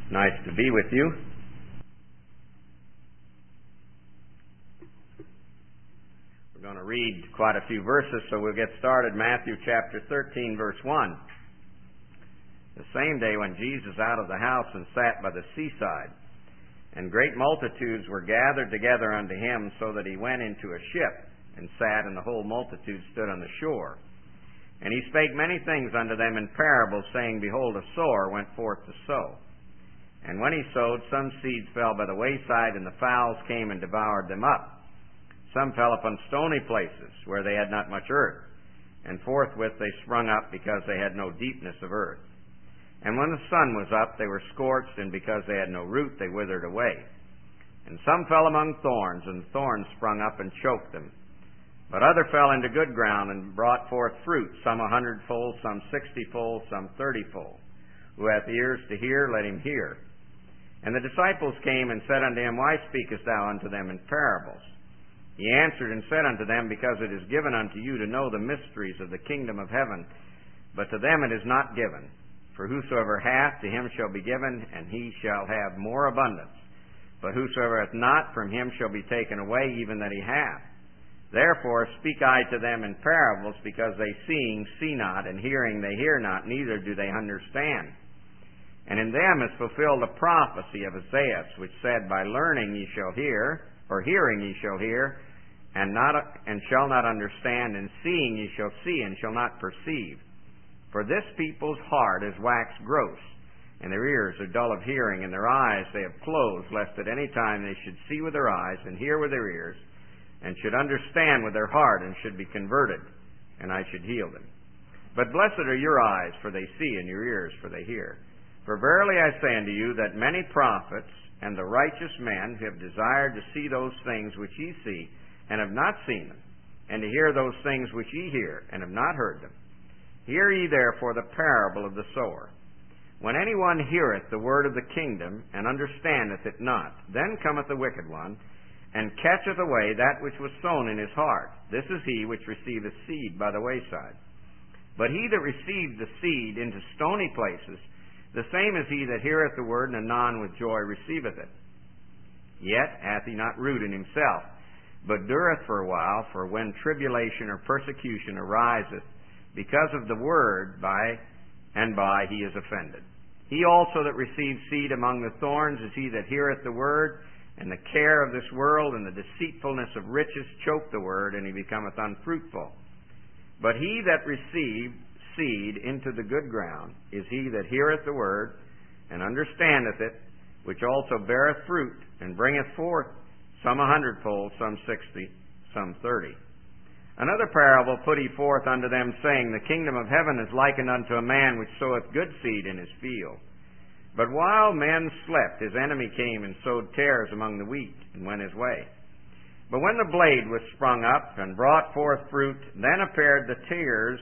Nice to be with you. We're going to read quite a few verses, so we'll get started. Matthew chapter 13, verse 1. The same day when Jesus out of the house and sat by the seaside, and great multitudes were gathered together unto him, so that he went into a ship, and sat, and the whole multitude stood on the shore. And he spake many things unto them in parables, saying, Behold, a sower went forth to sow. And when he sowed, some seeds fell by the wayside, and the fowls came and devoured them up. Some fell upon stony places, where they had not much earth, and forthwith they sprung up, because they had no deepness of earth. And when the sun was up, they were scorched, and because they had no root, they withered away. And some fell among thorns, and the thorns sprung up and choked them. But other fell into good ground, and brought forth fruit, some 100-fold, some 60-fold, some 30-fold. Who hath ears to hear, let him hear. And the disciples came and said unto him, Why speakest thou unto them in parables? He answered and said unto them, Because it is given unto you to know the mysteries of the kingdom of heaven, but to them it is not given. For whosoever hath, to him shall be given, and he shall have more abundance. But whosoever hath not, from him shall be taken away, even that he hath. Therefore speak I to them in parables, because they seeing see not, and hearing they hear not, neither do they understand. And in them is fulfilled the prophecy of Isaiah, which said, By learning ye shall hear, or hearing ye shall hear, and shall not understand, and seeing ye shall see, and shall not perceive. For this people's heart is waxed gross, and their ears are dull of hearing, and their eyes they have closed, lest at any time they should see with their eyes, and hear with their ears, and should understand with their heart, and should be converted, and I should heal them. But blessed are your eyes, for they see, and your ears, for they hear. For verily I say unto you, that many prophets and the righteous men have desired to see those things which ye see, and have not seen them, and to hear those things which ye hear, and have not heard them. Hear ye therefore the parable of the sower. When any one heareth the word of the kingdom, and understandeth it not, then cometh the wicked one, and catcheth away that which was sown in his heart. This is he which receiveth seed by the wayside. But he that received the seed into stony places, the same is he that heareth the word, and anon with joy receiveth it. Yet hath he not root in himself, but dureth for a while. For when tribulation or persecution ariseth because of the word, by and by he is offended. He also that receives seed among the thorns is he that heareth the word, and the care of this world and the deceitfulness of riches choke the word, and he becometh unfruitful. But he that received seed into the good ground is he that heareth the word, and understandeth it, which also beareth fruit, and bringeth forth some 100-fold, some 60, some 30. Another parable put he forth unto them, saying, The kingdom of heaven is likened unto a man which soweth good seed in his field. But while men slept, his enemy came and sowed tares among the wheat, and went his way. But when the blade was sprung up, and brought forth fruit, then appeared the tares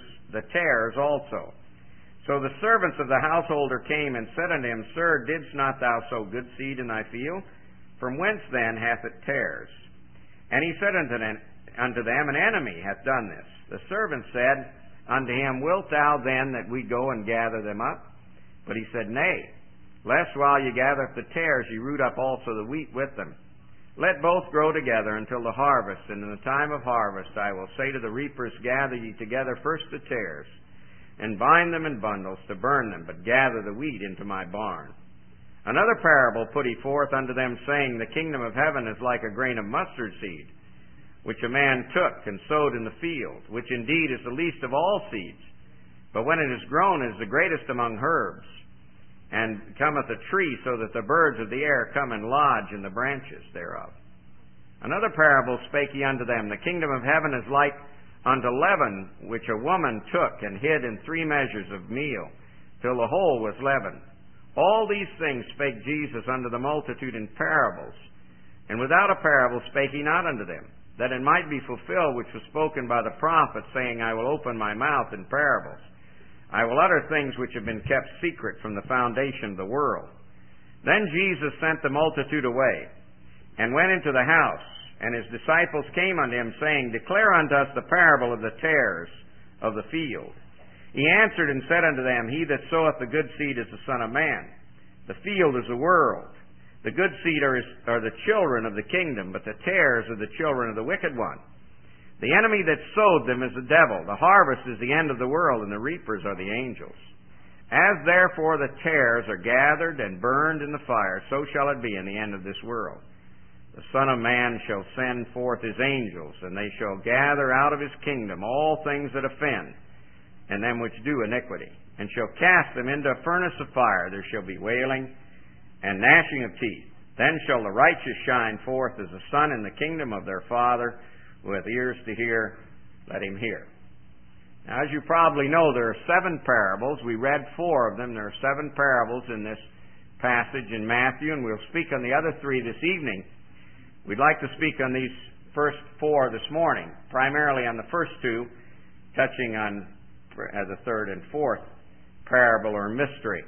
also. So the servants of the householder came and said unto him, Sir, didst not thou sow good seed in thy field? From whence then hath it tares? And he said unto them, An enemy hath done this. The servant said unto him, Wilt thou then that we go and gather them up? But he said, Nay, lest while ye gather up the tares, ye root up also the wheat with them. Let both grow together until the harvest, and in the time of harvest I will say to the reapers, Gather ye together first the tares, and bind them in bundles to burn them, but gather the wheat into my barn. Another parable put he forth unto them, saying, The kingdom of heaven is like a grain of mustard seed, which a man took and sowed in the field, which indeed is the least of all seeds. But when it is grown, it is the greatest among herbs, and cometh a tree, so that the birds of the air come and lodge in the branches thereof. Another parable spake he unto them, The kingdom of heaven is like unto leaven, which a woman took and hid in 3 measures of meal, till the whole was leavened. All these things spake Jesus unto the multitude in parables, and without a parable spake he not unto them, that it might be fulfilled which was spoken by the prophet, saying, I will open my mouth in parables. I will utter things which have been kept secret from the foundation of the world. Then Jesus sent the multitude away, and went into the house, and his disciples came unto him, saying, Declare unto us the parable of the tares of the field. He answered and said unto them, He that soweth the good seed is the Son of Man. The field is the world. The good seed are the children of the kingdom, but the tares are the children of the wicked one. The enemy that sowed them is the devil. The harvest is the end of the world, and the reapers are the angels. As therefore the tares are gathered and burned in the fire, so shall it be in the end of this world. The Son of Man shall send forth his angels, and they shall gather out of his kingdom all things that offend, and them which do iniquity, and shall cast them into a furnace of fire. There shall be wailing and gnashing of teeth. Then shall the righteous shine forth as the sun in the kingdom of their Father. Who hath ears to hear, let him hear. Now, as you probably know, there are 7 parables. We read 4 of them. There are 7 parables in this passage in Matthew, and we'll speak on the other 3 this evening. We'd like to speak on these first 4 this morning, primarily on the first 2, touching on the third and fourth parable or mystery.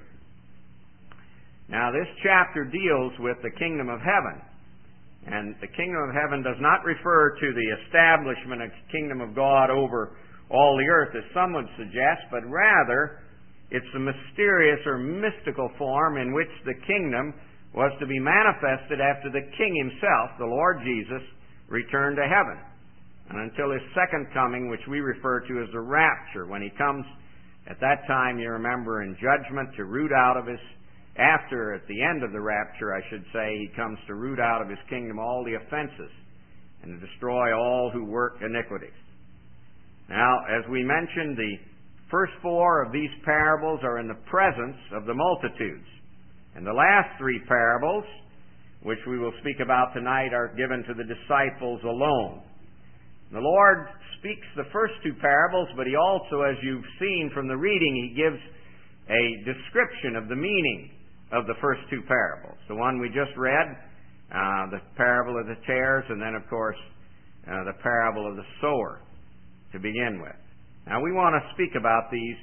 Now, this chapter deals with the kingdom of heaven. And the kingdom of heaven does not refer to the establishment of the kingdom of God over all the earth, as some would suggest, but rather it's a mysterious or mystical form in which the kingdom was to be manifested after the King himself, the Lord Jesus, returned to heaven. And until his second coming, which we refer to as the rapture, when he comes at that time, you remember, in judgment to root out of his at the end of the rapture, I should say, he comes to root out of his kingdom all the offenses and to destroy all who work iniquities. Now, as we mentioned, the first 4 of these parables are in the presence of the multitudes. And the last 3 parables, which we will speak about tonight, are given to the disciples alone. The Lord speaks the first 2 parables, but he also, as you've seen from the reading, he gives a description of the meaning of the first 2 parables. The one we just read, the parable of the tares, and then, of course, the parable of the sower to begin with. Now, we want to speak about these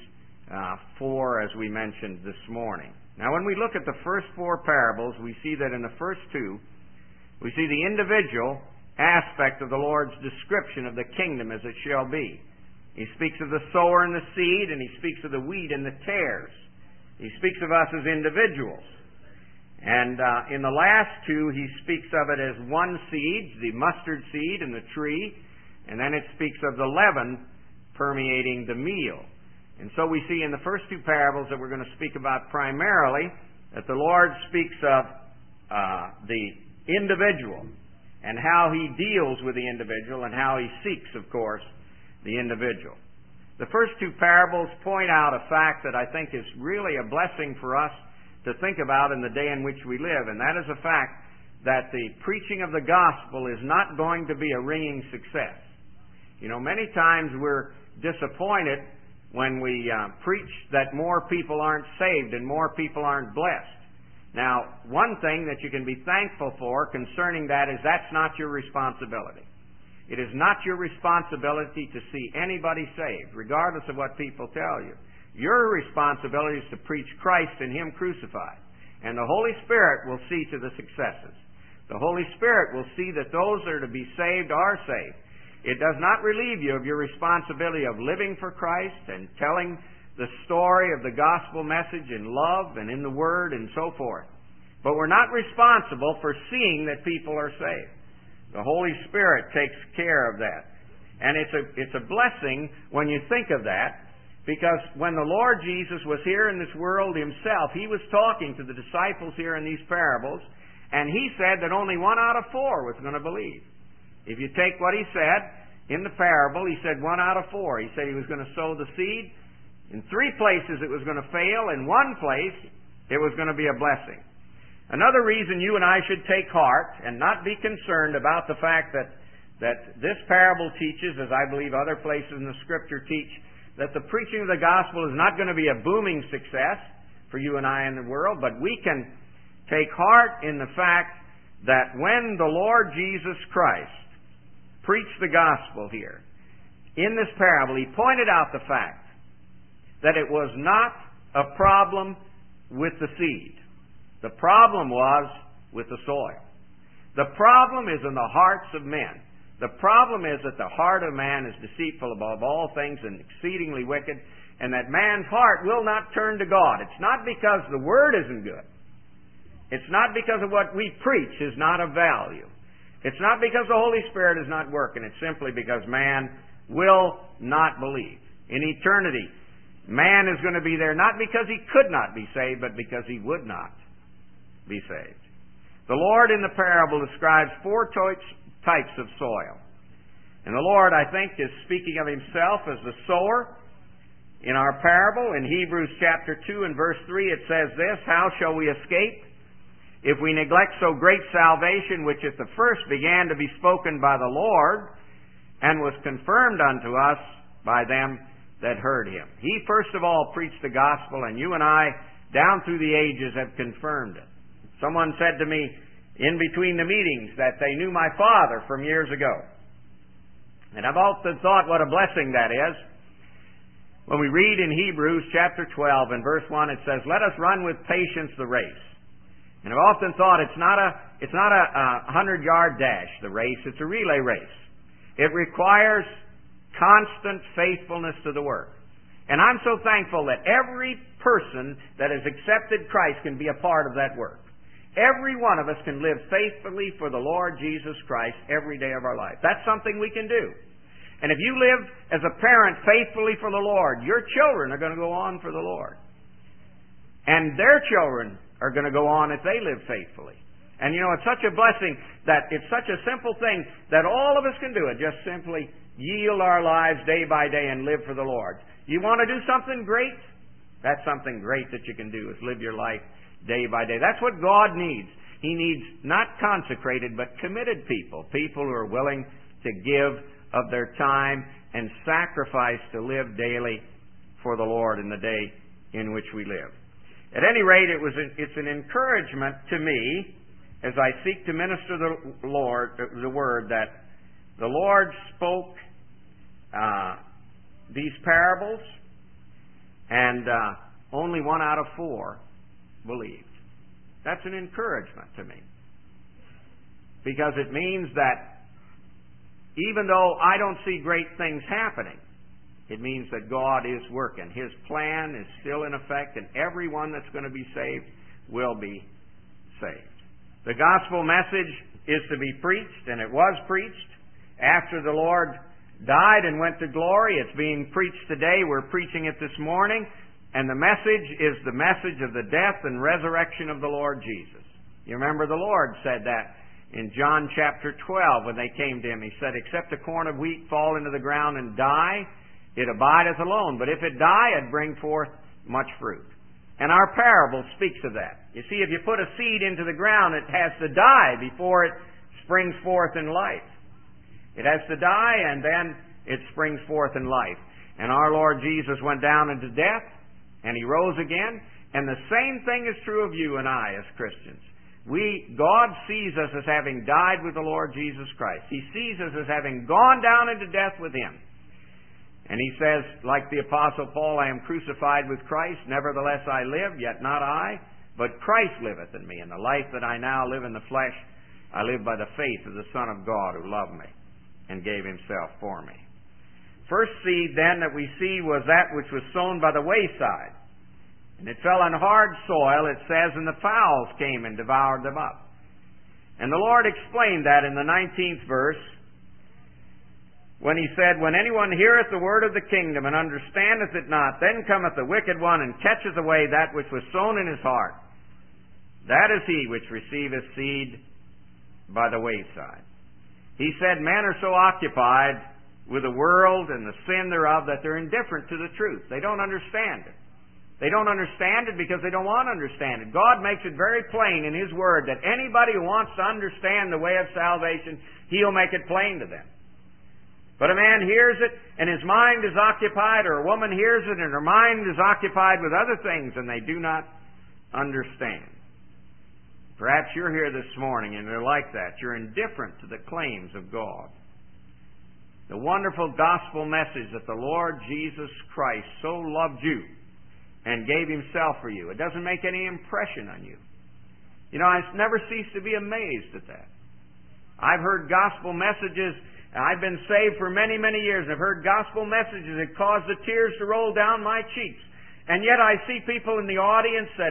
4 as we mentioned this morning. Now, when we look at the first 4 parables, we see that in the first 2, we see the individual aspect of the Lord's description of the kingdom as it shall be. He speaks of the sower and the seed, and he speaks of the wheat and the tares. He speaks of us as individuals. And in the last 2, he speaks of it as one seed, the mustard seed and the tree, and then it speaks of the leaven permeating the meal. And so we see in the first 2 parables that we're going to speak about primarily that the Lord speaks of the individual and how he deals with the individual and how he seeks, of course, the individual. The first 2 parables point out a fact that I think is really a blessing for us to think about in the day in which we live, and that is the fact that the preaching of the gospel is not going to be a ringing success. You know, many times we're disappointed when we preach that more people aren't saved and more people aren't blessed. Now, one thing that you can be thankful for concerning that is that's not your responsibility. It is not your responsibility to see anybody saved, regardless of what people tell you. Your responsibility is to preach Christ and him crucified. And the Holy Spirit will see to the successes. The Holy Spirit will see that those that are to be saved are saved. It does not relieve you of your responsibility of living for Christ and telling the story of the gospel message in love and in the Word and so forth. But we're not responsible for seeing that people are saved. The Holy Spirit takes care of that. And it's a blessing when you think of that, because when the Lord Jesus was here in this world himself, he was talking to the disciples here in these parables, and he said that only 1 out of 4 was going to believe. If you take what he said in the parable, he said 1 out of 4. He said he was going to sow the seed. In 3 places it was going to fail. In 1 place it was going to be a blessing. Another reason you and I should take heart and not be concerned about the fact that this parable teaches, as I believe other places in the Scripture teach, that the preaching of the gospel is not going to be a booming success for you and I in the world, but we can take heart in the fact that when the Lord Jesus Christ preached the gospel here, in this parable, he pointed out the fact that it was not a problem with the seed. The problem was with the soil. The problem is in the hearts of men. The problem is that the heart of man is deceitful above all things and exceedingly wicked, and that man's heart will not turn to God. It's not because the Word isn't good. It's not because of what we preach is not of value. It's not because the Holy Spirit is not working. It's simply because man will not believe. In eternity, man is going to be there not because he could not be saved, but because he would not be saved. The Lord in the parable describes 4 types of soil. And the Lord, I think, is speaking of himself as the sower. In our parable, in Hebrews chapter 2 and verse 3, it says this, "How shall we escape if we neglect so great salvation, which at the first began to be spoken by the Lord, and was confirmed unto us by them that heard him?" He first of all preached the gospel, and you and I, down through the ages, have confirmed it. Someone said to me in between the meetings that they knew my father from years ago. And I've often thought what a blessing that is. When we read in Hebrews chapter 12 and verse 1, it says, "Let us run with patience the race." And I've often thought it's not a 100-yard dash, the race. It's a relay race. It requires constant faithfulness to the work. And I'm so thankful that every person that has accepted Christ can be a part of that work. Every one of us can live faithfully for the Lord Jesus Christ every day of our life. That's something we can do. And if you live as a parent faithfully for the Lord, your children are going to go on for the Lord. And their children are going to go on if they live faithfully. And you know, it's such a blessing that it's such a simple thing that all of us can do it. Just simply yield our lives day by day and live for the Lord. You want to do something great? That's something great that you can do, is live your life day by day. That's what God needs. He needs not consecrated, but committed people. People who are willing to give of their time and sacrifice to live daily for the Lord in the day in which we live. At any rate, it's an encouragement to me as I seek to minister the Word, that the Lord spoke these parables, and only 1 out of 4 believed. That's an encouragement to me, because it means that even though I don't see great things happening, it means that God is working. His plan is still in effect, and everyone that's going to be saved will be saved. The gospel message is to be preached, and it was preached after the Lord died and went to glory. It's being preached today. We're preaching it this morning, and the message is the message of the death and resurrection of the Lord Jesus. You remember the Lord said that in John chapter 12 when they came to him. He said, "Except a corn of wheat fall into the ground and die, it abideth alone. But if it die, it bring forth much fruit." And our parable speaks of that. You see, if you put a seed into the ground, it has to die before it springs forth in life. It has to die, and then it springs forth in life. And our Lord Jesus went down into death, and He rose again. And the same thing is true of you and I as Christians. God sees us as having died with the Lord Jesus Christ. He sees us as having gone down into death with Him. And He says, like the Apostle Paul, "I am crucified with Christ, nevertheless I live, yet not I, but Christ liveth in me. And the life that I now live in the flesh, I live by the faith of the Son of God who loved me and gave Himself for me." First seed then that we see was that which was sown by the wayside. And it fell on hard soil, it says, and the fowls came and devoured them up. And the Lord explained that in the 19th verse, when He said, "When anyone heareth the word of the kingdom and understandeth it not, then cometh the wicked one and catcheth away that which was sown in his heart. That is he which receiveth seed by the wayside." He said men are so occupied with the world and the sin thereof that they're indifferent to the truth. They don't understand it. They don't understand it because they don't want to understand it. God makes it very plain in His Word that anybody who wants to understand the way of salvation, He'll make it plain to them. But a man hears it and his mind is occupied, or a woman hears it and her mind is occupied with other things, and they do not understand. Perhaps you're here this morning and you're like that. You're indifferent to the claims of God. The wonderful gospel message that the Lord Jesus Christ so loved you and gave Himself for you. It doesn't make any impression on you. You know, I never cease to be amazed at that. I've heard gospel messages. I've been saved for many, many years, and I've heard gospel messages that cause the tears to roll down my cheeks. And yet I see people in the audience that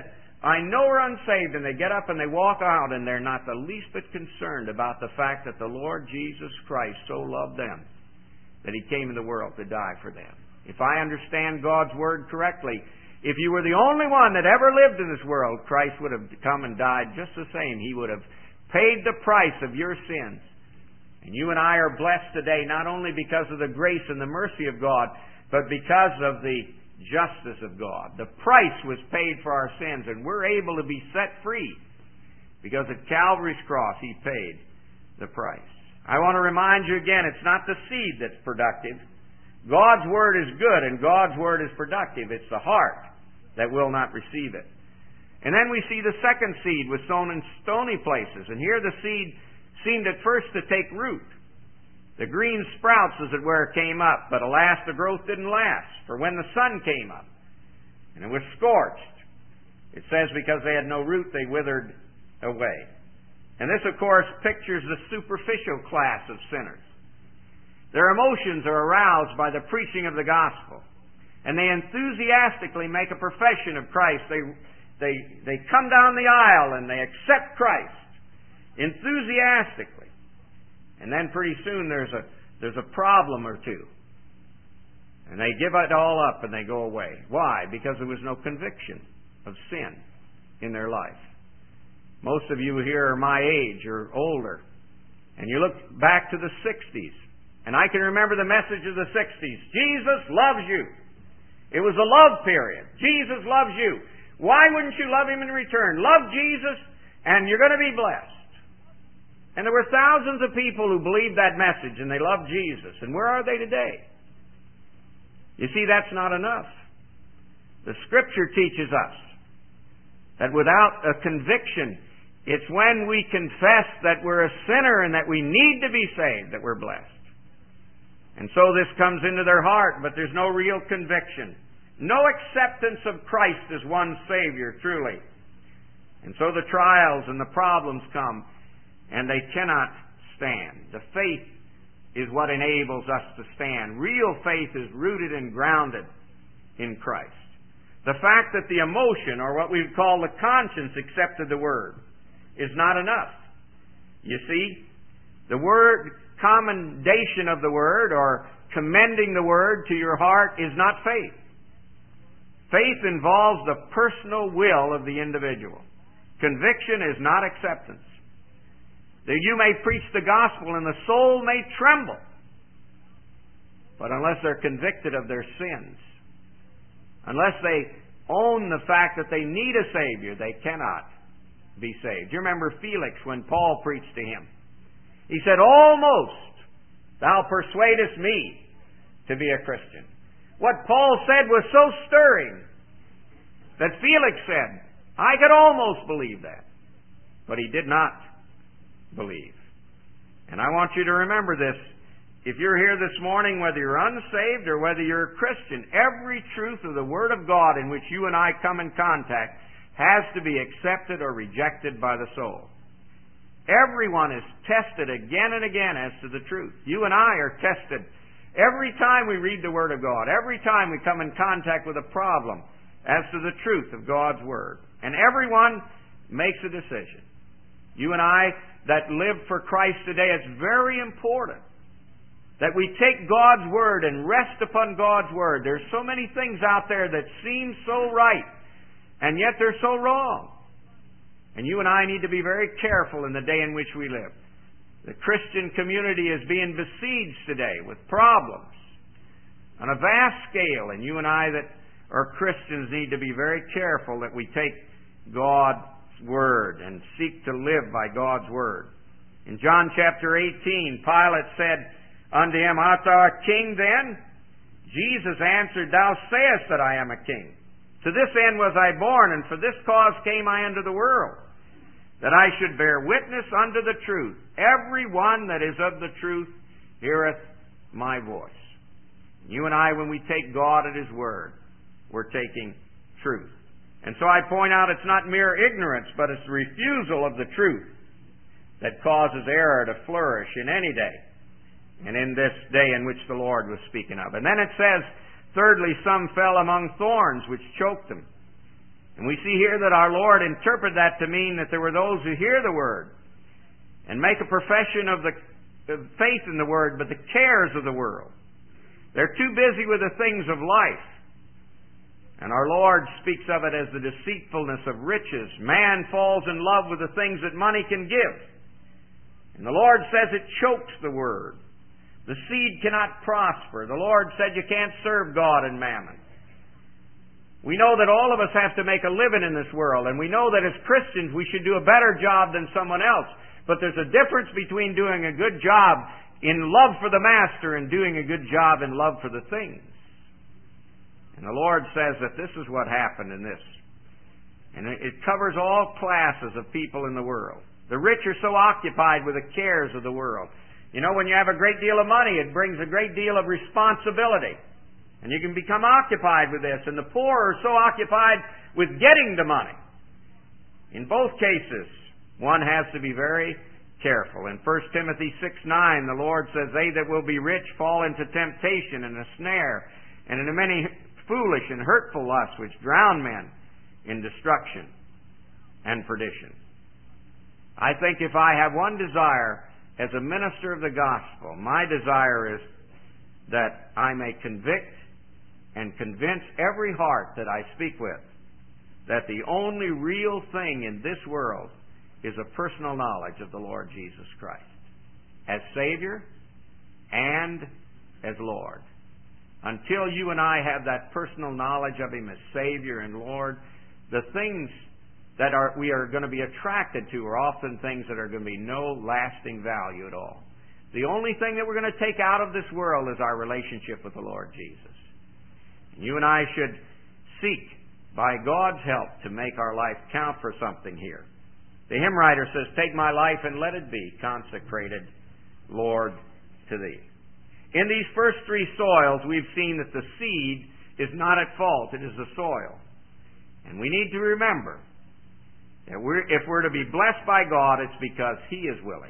I know are unsaved, and they get up and they walk out, and they're not the least bit concerned about the fact that the Lord Jesus Christ so loved them that He came in the world to die for them. If I understand God's Word correctly, if you were the only one that ever lived in this world, Christ would have come and died just the same. He would have paid the price of your sins. And you and I are blessed today not only because of the grace and the mercy of God, but because of the justice of God. The price was paid for our sins, and we're able to be set free because at Calvary's cross He paid the price. I want to remind you again, it's not the seed that's productive. God's Word is good and God's Word is productive. It's the heart that will not receive it. And then we see the second seed was sown in stony places. And here the seed seemed at first to take root. The green sprouts, as it were, came up, but alas, the growth didn't last. For when the sun came up, and it was scorched, it says because they had no root, they withered away. And this, of course, pictures the superficial class of sinners. Their emotions are aroused by the preaching of the gospel, and they enthusiastically make a profession of Christ. They come down the aisle and they accept Christ enthusiastically. And then pretty soon there's a problem or two. And they give it all up and they go away. Why? Because there was no conviction of sin in their life. Most of you here are my age or older. And you look back to the 60s. And I can remember the message of the 60s. Jesus loves you. It was a love period. Jesus loves you. Why wouldn't you love Him in return? Love Jesus and you're going to be blessed. And there were thousands of people who believed that message and they loved Jesus. And where are they today? You see, that's not enough. The Scripture teaches us that without a conviction, it's when we confess that we're a sinner and that we need to be saved that we're blessed. And so this comes into their heart, but there's no real conviction. No acceptance of Christ as one Savior, truly. And so the trials and the problems come, and they cannot stand. The faith is what enables us to stand. Real faith is rooted and grounded in Christ. The fact that the emotion, or what we would call the conscience, accepted the Word is not enough. You see, the Word, commendation of the Word, or commending the Word to your heart is not faith. Faith involves the personal will of the individual. Conviction is not acceptance. That you may preach the gospel and the soul may tremble. But unless they're convicted of their sins, unless they own the fact that they need a Savior, they cannot be saved. You remember Felix when Paul preached to him. He said, "Almost thou persuadest me to be a Christian." What Paul said was so stirring that Felix said, "I could almost believe that." But he did not believe. And I want you to remember this. If you're here this morning, whether you're unsaved or whether you're a Christian, every truth of the Word of God in which you and I come in contact has to be accepted or rejected by the soul. Everyone is tested again and again as to the truth. You and I are tested every time we read the Word of God, every time we come in contact with a problem as to the truth of God's Word. And everyone makes a decision. You and I that live for Christ today, it's very important that we take God's Word and rest upon God's Word. There's so many things out there that seem so right, and yet they're so wrong. And you and I need to be very careful in the day in which we live. The Christian community is being besieged today with problems on a vast scale, and you and I that are Christians need to be very careful that we take God's Word and seek to live by God's Word. In John chapter 18, Pilate said unto him, "Art thou a king then?" Jesus answered, "Thou sayest that I am a king. To this end was I born, and for this cause came I into the world, that I should bear witness unto the truth. Every one that is of the truth heareth my voice." You and I, when we take God at His Word, we're taking truth. And so I point out it's not mere ignorance, but it's the refusal of the truth that causes error to flourish in any day, and in this day in which the Lord was speaking of. And then it says, thirdly, some fell among thorns which choked them. And we see here that our Lord interpreted that to mean that there were those who hear the Word and make a profession of the faith in the Word, but the cares of the world. They're too busy with the things of life. And our Lord speaks of it as the deceitfulness of riches. Man falls in love with the things that money can give. And the Lord says it chokes the Word. The seed cannot prosper. The Lord said you can't serve God and mammon. We know that all of us have to make a living in this world, and we know that as Christians we should do a better job than someone else. But there's a difference between doing a good job in love for the Master and doing a good job in love for the things. And the Lord says that this is what happened in this. And it covers all classes of people in the world. The rich are so occupied with the cares of the world. You know, when you have a great deal of money, it brings a great deal of responsibility. And you can become occupied with this. And the poor are so occupied with getting the money. In both cases, one has to be very careful. In 1 Timothy 6:9, the Lord says, "They that will be rich fall into temptation and a snare, and into many foolish and hurtful lusts, which drown men in destruction and perdition." I think if I have one desire as a minister of the gospel, my desire is that I may convict and convince every heart that I speak with that the only real thing in this world is a personal knowledge of the Lord Jesus Christ as Savior and as Lord. Until you and I have that personal knowledge of Him as Savior and Lord, the things that we are going to be attracted to are often things that are going to be no lasting value at all. The only thing that we're going to take out of this world is our relationship with the Lord Jesus. And you and I should seek, by God's help, to make our life count for something here. The hymn writer says, "Take my life and let it be consecrated, Lord, to Thee." In these first three soils, we've seen that the seed is not at fault. It is the soil. And we need to remember that if we're to be blessed by God, it's because He is willing.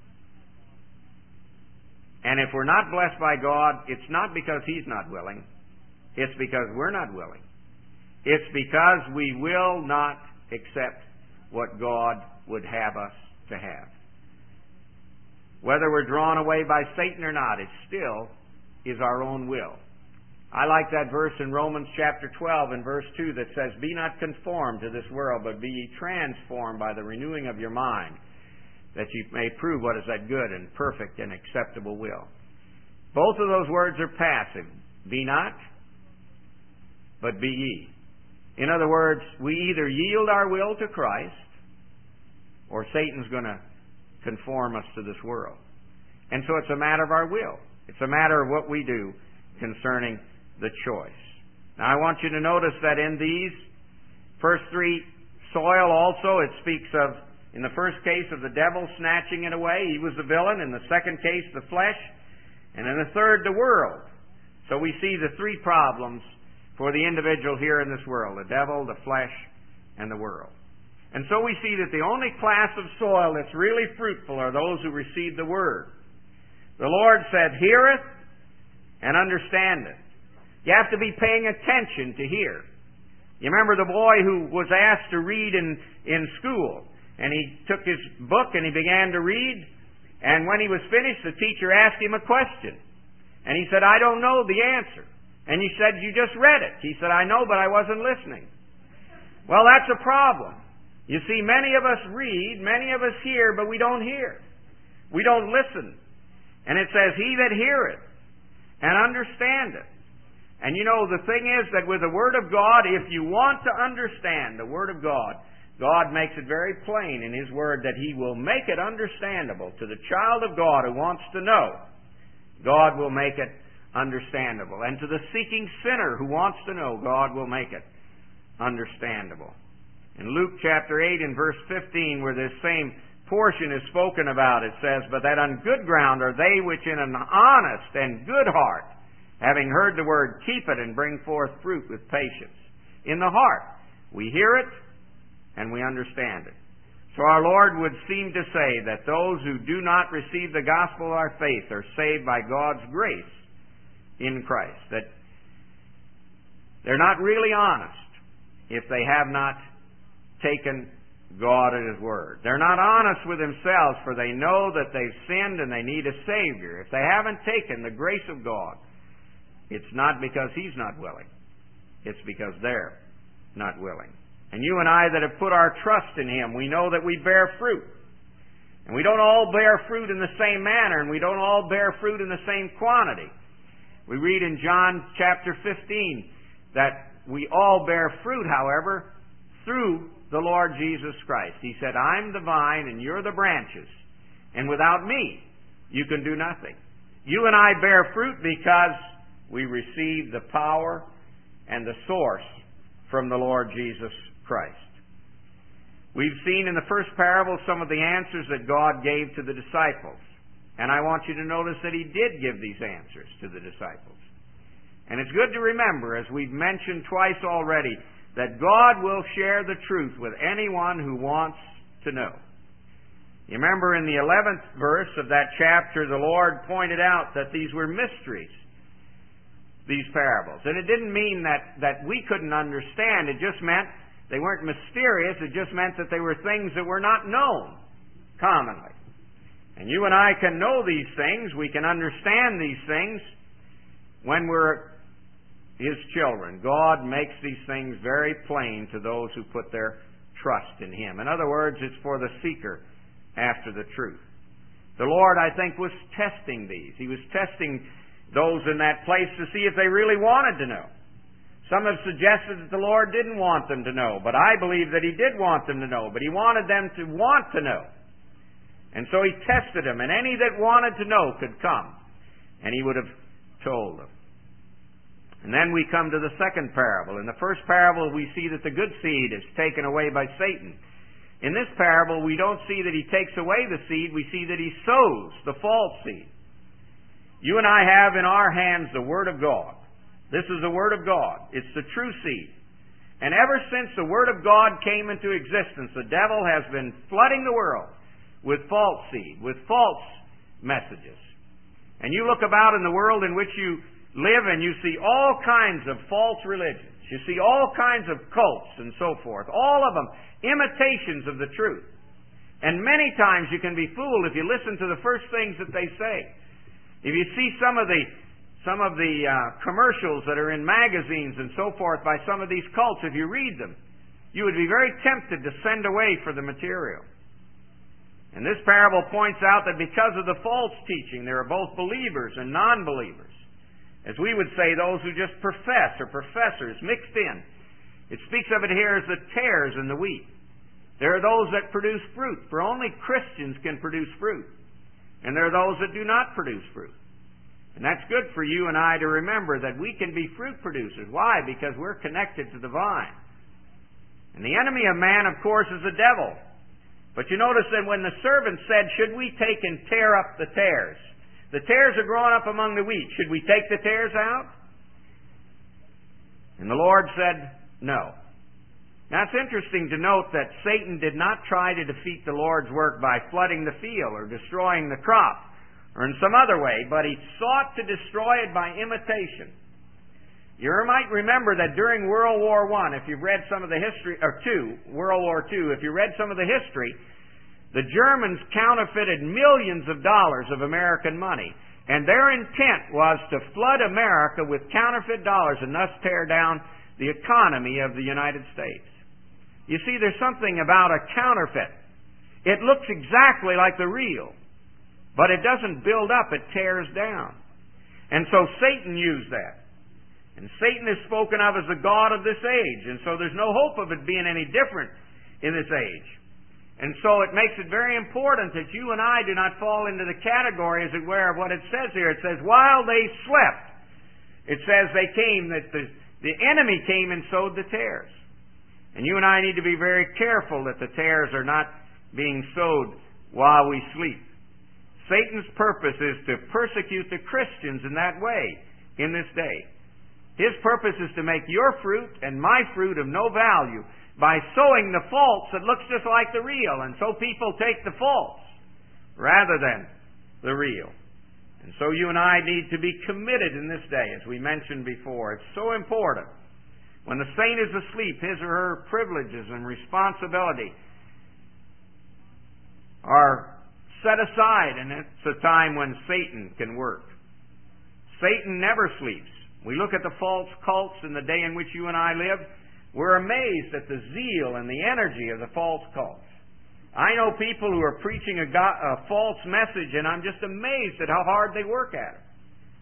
And if we're not blessed by God, it's not because He's not willing. It's because we're not willing. It's because we will not accept what God would have us to have. Whether we're drawn away by Satan or not, it still is our own will. I like that verse in Romans chapter 12 and verse 2 that says, "Be not conformed to this world, but be ye transformed by the renewing of your mind, that ye may prove what is that good and perfect and acceptable will." Both of those words are passive. Be not, but be ye. In other words, we either yield our will to Christ, or Satan's going to conform us to this world. And so it's a matter of our will. It's a matter of what we do concerning the choice. Now I want you to notice that in these first three soil also, it speaks of, in the first case, of the devil snatching it away. He was the villain. In the second case, the flesh. And in the third, the world. So we see the three problems for the individual here in this world: the devil, the flesh, and the world. And so we see that the only class of soil that's really fruitful are those who receive the Word. The Lord said, "Heareth and understandeth." You have to be paying attention to hear. You remember the boy who was asked to read in school, and he took his book and he began to read, and when he was finished, the teacher asked him a question. And he said, "I don't know the answer." And he said, "You just read it." He said, "I know, but I wasn't listening." Well, that's a problem. You see, many of us read, many of us hear, but we don't hear. We don't listen. And it says, "He that heareth and understandeth." And you know, the thing is that with the Word of God, if you want to understand the Word of God, God makes it very plain in His Word that He will make it understandable to the child of God who wants to know. God will make it understandable. And to the seeking sinner who wants to know, God will make it understandable. In Luke chapter 8 and verse 15, where this same portion is spoken about, it says, "But that on good ground are they which in an honest and good heart, having heard the word, keep it and bring forth fruit with patience." In the heart. We hear it and we understand it. So our Lord would seem to say that those who do not receive the gospel of our faith are saved by God's grace in Christ. That they're not really honest if they have not taken God at His word. They're not honest with themselves, for they know that they've sinned and they need a Savior. If they haven't taken the grace of God, it's not because He's not willing. It's because they're not willing. And you and I that have put our trust in Him, we know that we bear fruit. And we don't all bear fruit in the same manner, and we don't all bear fruit in the same quantity. We read in John chapter 15 that we all bear fruit, however, through the Lord Jesus Christ. He said, I'm the vine and you're the branches, and without me you can do nothing. You and I bear fruit because we receive the power and the source from the Lord Jesus Christ. We've seen in the first parable some of the answers that God gave to the disciples. And I want you to notice that He did give these answers to the disciples. And it's good to remember, as we've mentioned twice already, that God will share the truth with anyone who wants to know. You remember in the 11th verse of that chapter, the Lord pointed out that these were mysteries, these parables. And it didn't mean that we couldn't understand. It just meant they weren't mysterious. It just meant that they were things that were not known commonly. And you and I can know these things. We can understand these things when we're His children. God makes these things very plain to those who put their trust in Him. In other words, it's for the seeker after the truth. The Lord, I think, was testing these. He was testing those in that place to see if they really wanted to know. Some have suggested that the Lord didn't want them to know, but I believe that He did want them to know, but He wanted them to want to know. And so He tested them, and any that wanted to know could come, and He would have told them. And then we come to the second parable. In the first parable, we see that the good seed is taken away by Satan. In this parable, we don't see that he takes away the seed. We see that he sows the false seed. You and I have in our hands the Word of God. This is the Word of God. It's the true seed. And ever since the Word of God came into existence, the devil has been flooding the world with false seed, with false messages. And you look about in the world in which you live and you see all kinds of false religions. You see all kinds of cults and so forth. All of them imitations of the truth. And many times you can be fooled if you listen to the first things that they say. If you see some of the commercials that are in magazines and so forth by some of these cults, if you read them, you would be very tempted to send away for the material. And this parable points out that because of the false teaching, there are both believers and non-believers. As we would say, those who just profess, or professors mixed in. It speaks of it here as the tares in the wheat. There are those that produce fruit, for only Christians can produce fruit. And there are those that do not produce fruit. And that's good for you and I to remember that we can be fruit producers. Why? Because we're connected to the vine. And the enemy of man, of course, is the devil. But you notice that when the servant said, should we take and tear up the tares? The tares are growing up among the wheat. Should we take the tares out? And the Lord said, no. Now it's interesting to note that Satan did not try to defeat the Lord's work by flooding the field or destroying the crop or in some other way, but he sought to destroy it by imitation. You might remember that during World War I, if you've read some of the history, World War II, if you read some of the history, the Germans counterfeited millions of dollars of American money. And their intent was to flood America with counterfeit dollars and thus tear down the economy of the United States. You see, there's something about a counterfeit. It looks exactly like the real, but it doesn't build up, it tears down. And so Satan used that. And Satan is spoken of as the god of this age, and so there's no hope of it being any different in this age. And so it makes it very important that you and I do not fall into the category, as it were, of what it says here. It says, while they slept, it says they came, that the enemy came and sowed the tares. And you and I need to be very careful that the tares are not being sowed while we sleep. Satan's purpose is to persecute the Christians in that way in this day. His purpose is to make your fruit and my fruit of no value by sowing the false that looks just like the real. And so people take the false rather than the real. And so you and I need to be committed in this day, as we mentioned before. It's so important When the saint is asleep, his or her privileges and responsibility are set aside, and it's a time when Satan can work. Satan never sleeps. We look at the false cults in the day in which you and I live, we're amazed at the zeal and the energy of the false cults. I know people who are preaching a false message, and I'm just amazed at how hard they work at it.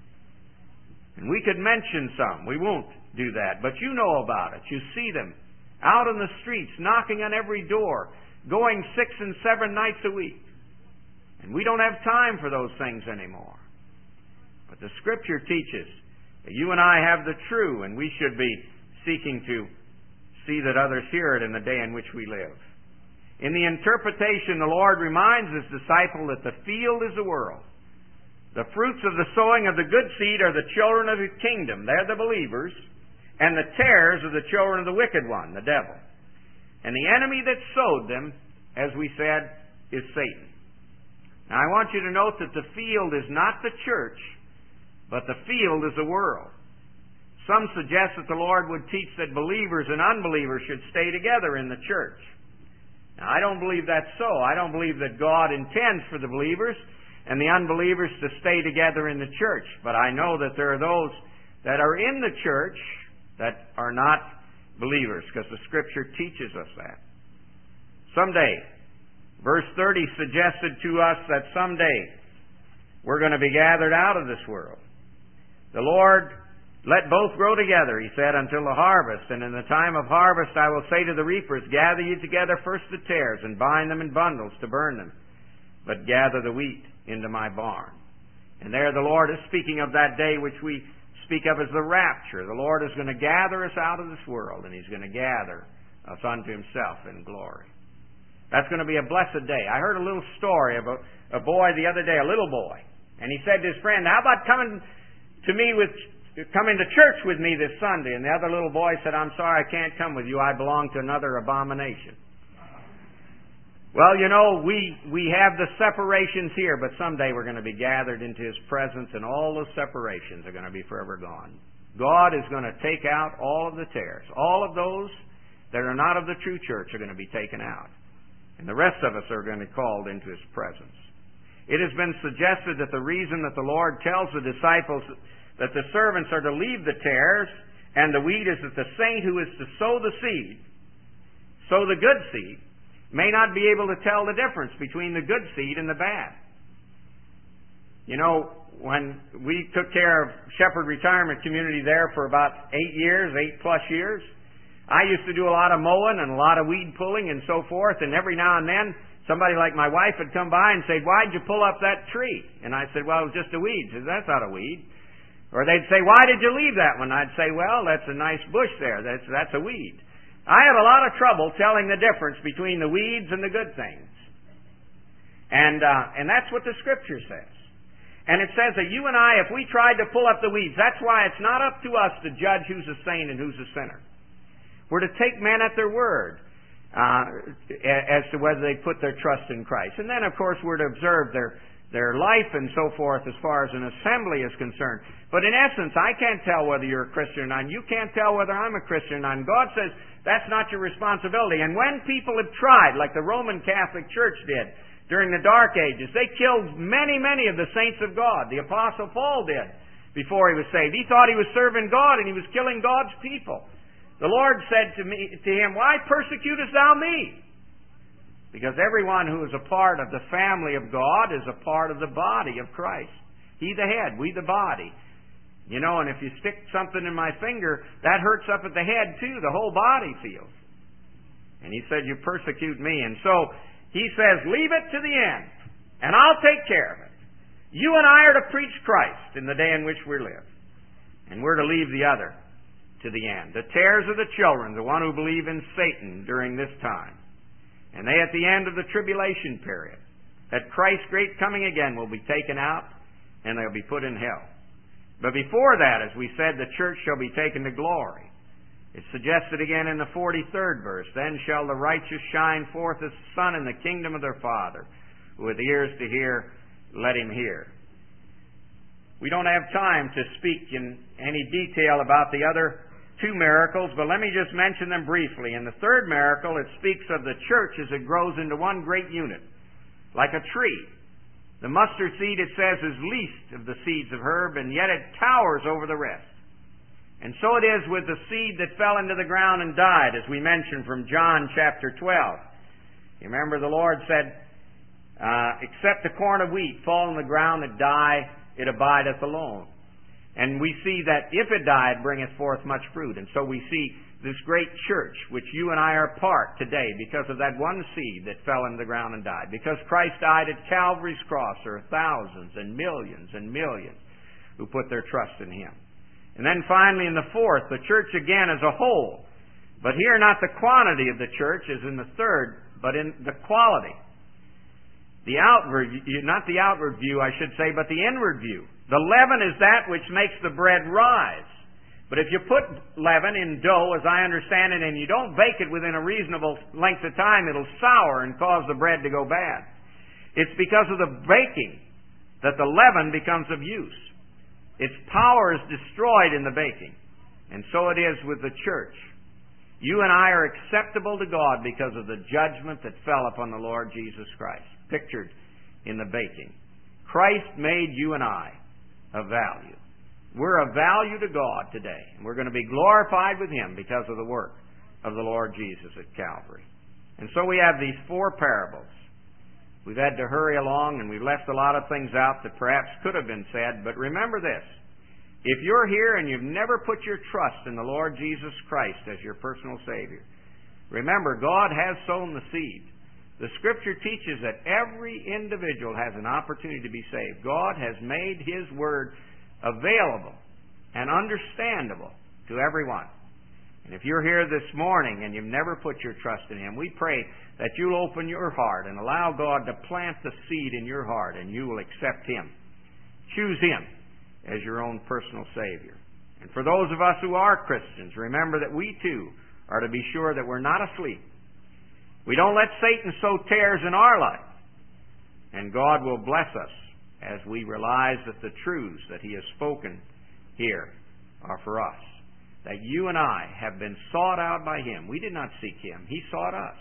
And we could mention some. We won't do that. But you know about it. You see them out in the streets, knocking on every door, going 6 and 7 nights a week. And we don't have time for those things anymore. But the Scripture teaches that you and I have the true, and we should be seeking to see that others hear it in the day in which we live. In the interpretation, the Lord reminds His disciple that the field is the world. The fruits of the sowing of the good seed are the children of His kingdom. They're the believers. And the tares are the children of the wicked one, the devil. And the enemy that sowed them, as we said, is Satan. Now I want you to note that the field is not the church, but the field is the world. Some suggest that the Lord would teach that believers and unbelievers should stay together in the church. Now, I don't believe that's so. I don't believe that God intends for the believers and the unbelievers to stay together in the church. But I know that there are those that are in the church that are not believers, because the Scripture teaches us that. Someday, verse 30 suggested to us that someday we're going to be gathered out of this world. The Lord, let both grow together, He said, until the harvest. And in the time of harvest I will say to the reapers, gather ye together first the tares, and bind them in bundles to burn them, but gather the wheat into my barn. And there the Lord is speaking of that day which we speak of as the rapture. The Lord is going to gather us out of this world, and He's going to gather us unto Himself in glory. That's going to be a blessed day. I heard a little story of a boy the other day, a little boy, and he said to his friend, how about coming to church with me this Sunday? And the other little boy said, I'm sorry, I can't come with you. I belong to another abomination. Well, you know, we have the separations here, but someday we're going to be gathered into His presence, and all those separations are going to be forever gone. God is going to take out all of the tares. All of those that are not of the true church are going to be taken out. And the rest of us are going to be called into His presence. It has been suggested that the reason that the Lord tells the disciples that the servants are to leave the tares and the wheat is that the saint who is to sow the seed, sow the good seed, may not be able to tell the difference between the good seed and the bad. You know, when we took care of Shepherd Retirement Community there for about 8 years, 8+ years, I used to do a lot of mowing and a lot of weed pulling and so forth, and every now and then somebody like my wife would come by and say, why'd you pull up that tree? And I said, well, it was just a weed. She said, that's not a weed. Or they'd say, why did you leave that one? I'd say, well, that's a nice bush there. That's a weed. I have a lot of trouble telling the difference between the weeds and the good things. And that's what the Scripture says. And it says that you and I, if we tried to pull up the weeds, that's why it's not up to us to judge who's a saint and who's a sinner. We're to take men at their word as to whether they put their trust in Christ. And then, of course, we're to observe their life and so forth as far as an assembly is concerned. But in essence, I can't tell whether you're a Christian or not. You can't tell whether I'm a Christian or not. And God says that's not your responsibility. And when people have tried, like the Roman Catholic Church did during the Dark Ages, they killed many, many of the saints of God. The Apostle Paul did before he was saved. He thought he was serving God and he was killing God's people. The Lord said to him, why persecutest thou me? Because everyone who is a part of the family of God is a part of the body of Christ. He the head, we the body. You know, and if you stick something in my finger, that hurts up at the head too. The whole body feels. And He said, you persecute me. And so He says, leave it to the end, and I'll take care of it. You and I are to preach Christ in the day in which we live. And we're to leave the other to the end. The tares are the children, the one who believe in Satan during this time. And they at the end of the tribulation period, at Christ's great coming again, will be taken out and they'll be put in hell. But before that, as we said, the church shall be taken to glory. It's suggested again in the 43rd verse, then shall the righteous shine forth as the sun in the kingdom of their Father. Who with ears to hear, let him hear. We don't have time to speak in any detail about the other two miracles, but let me just mention them briefly. In the third miracle, it speaks of the church as it grows into one great unit, like a tree. The mustard seed, it says, is least of the seeds of herb, and yet it towers over the rest. And so it is with the seed that fell into the ground and died, as we mentioned from John chapter 12. You remember the Lord said, except the corn of wheat fall on the ground that die, it abideth alone. And we see that if it die, it bringeth forth much fruit. And so we see this great church, which you and I are part today, because of that one seed that fell into the ground and died. Because Christ died at Calvary's cross, there are thousands and millions who put their trust in Him. And then finally in the fourth, the church again as a whole. But here not the quantity of the church as in the third, but in the quality. The outward, not the outward view, I should say, but the inward view. The leaven is that which makes the bread rise. But if you put leaven in dough, as I understand it, and you don't bake it within a reasonable length of time, it'll sour and cause the bread to go bad. It's because of the baking that the leaven becomes of use. Its power is destroyed in the baking. And so it is with the church. You and I are acceptable to God because of the judgment that fell upon the Lord Jesus Christ, pictured in the baking. Christ made you and I of value. We're of value to God today, and we're going to be glorified with Him because of the work of the Lord Jesus at Calvary. And so we have these four parables. We've had to hurry along, and we've left a lot of things out that perhaps could have been said, but remember this. If you're here and you've never put your trust in the Lord Jesus Christ as your personal Savior, remember, God has sown the seed. The Scripture teaches that every individual has an opportunity to be saved. God has made His Word available and understandable to everyone. And if you're here this morning and you've never put your trust in Him, we pray that you'll open your heart and allow God to plant the seed in your heart, and you will accept Him. Choose Him as your own personal Savior. And for those of us who are Christians, remember that we too are to be sure that we're not asleep. We don't let Satan sow tares in our life. And God will bless us as we realize that the truths that He has spoken here are for us. That you and I have been sought out by Him. We did not seek Him. He sought us.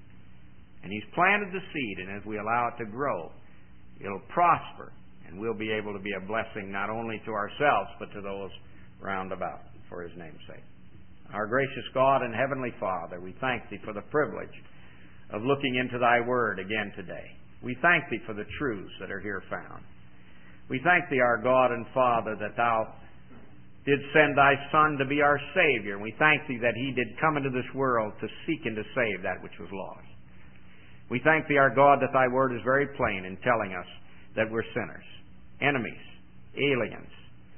And He's planted the seed, and as we allow it to grow, it'll prosper, and we'll be able to be a blessing not only to ourselves, but to those round about, for His name's sake. Our gracious God and Heavenly Father, we thank Thee for the privilege of looking into Thy Word again today. We thank Thee for the truths that are here found. We thank Thee, our God and Father, that Thou did send Thy Son to be our Savior. And we thank Thee that He did come into this world to seek and to save that which was lost. We thank Thee, our God, that Thy Word is very plain in telling us that we're sinners, enemies, aliens,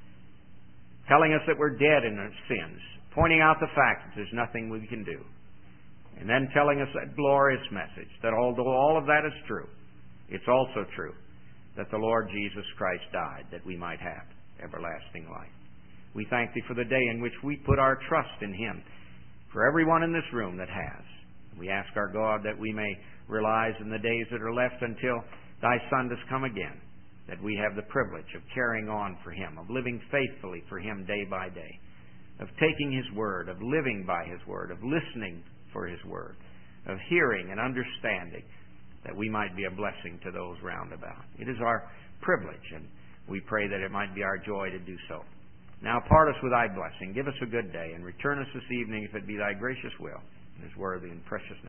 telling us that we're dead in our sins, pointing out the fact that there's nothing we can do, and then telling us that glorious message that although all of that is true, it's also true that the Lord Jesus Christ died that we might have everlasting life. We thank Thee for the day in which we put our trust in Him, for everyone in this room that has. We ask our God that we may realize in the days that are left until Thy Son does come again, that we have the privilege of carrying on for Him, of living faithfully for Him day by day, of taking His Word, of living by His Word, of listening for His Word, of hearing and understanding, that we might be a blessing to those round about. It is our privilege, and we pray that it might be our joy to do so. Now part us with Thy blessing. Give us a good day, and return us this evening if it be Thy gracious will. It is worthy and precious name.